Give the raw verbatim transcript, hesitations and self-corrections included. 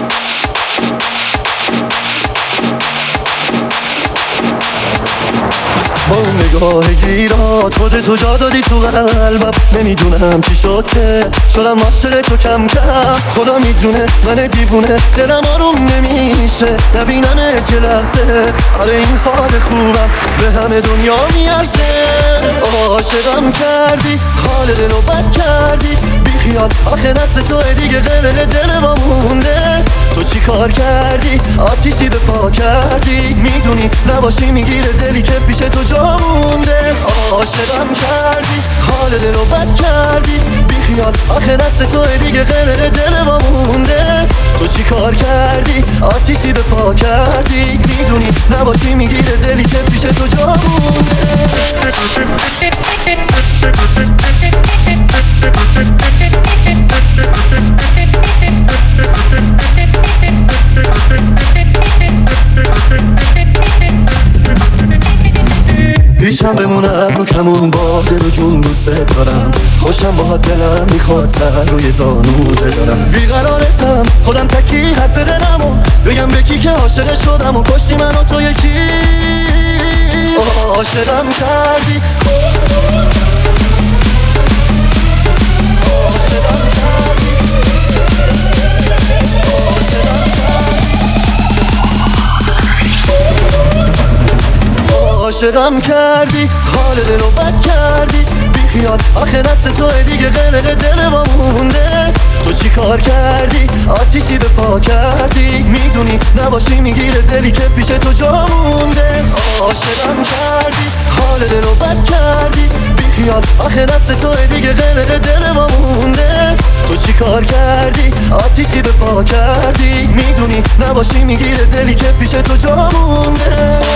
با اون نگاه گیرات خودتو جا دادی تو قلبم. نمیدونم چی شد که شدم عاشق تو کم کم. خدا میدونه من دیوونه دلم آروم نمیشه نبینمت یه لحظه. آره این حال خوبم به همه دنیا میارزه. عاشقم کردی حال دلو بد کردی بیخیال آخه دست توه دیگه غرق دل ما مونده. تو چی کار کردی آتیشی به پا کردی میدونی نباشی میگیره دلی که پیش تو جا مونده. عاشقم کردی حال دلو بد کردی بیخیال آخه دست توه دیگه غرق دل ما مونده. تو چی کار کردی آتیشی به پا کردی میدونی نباشی میگیره دلی که پیش تو جا مونده. پیشم بمونم رو کمون با دل و جون دوست دارم. خوشم با دلم میخواد سر روی زانوت بذارم. بیقرارتم خودم تکی حرف دلمو بگم به کی که عاشق شدم و کشتی من و تو یکی. عاشقم کردی عاشقم کردی حال دلو بد کردی بیخیال آخه دست توه دیگه غرق دل ما مونده. تو چی کار کردی آتیشی به پا کردی میدونی نباشی میگیره دلی که پیش تو جا مونده. عاشقم کردی حال دلو بد کردی بیخیال آخه دست توه دیگه غرق دل ما مونده. تو چی کار کردی آتیشی به پا کردی میدونی نباشی میگیره دلی که پیش تو جا مونده.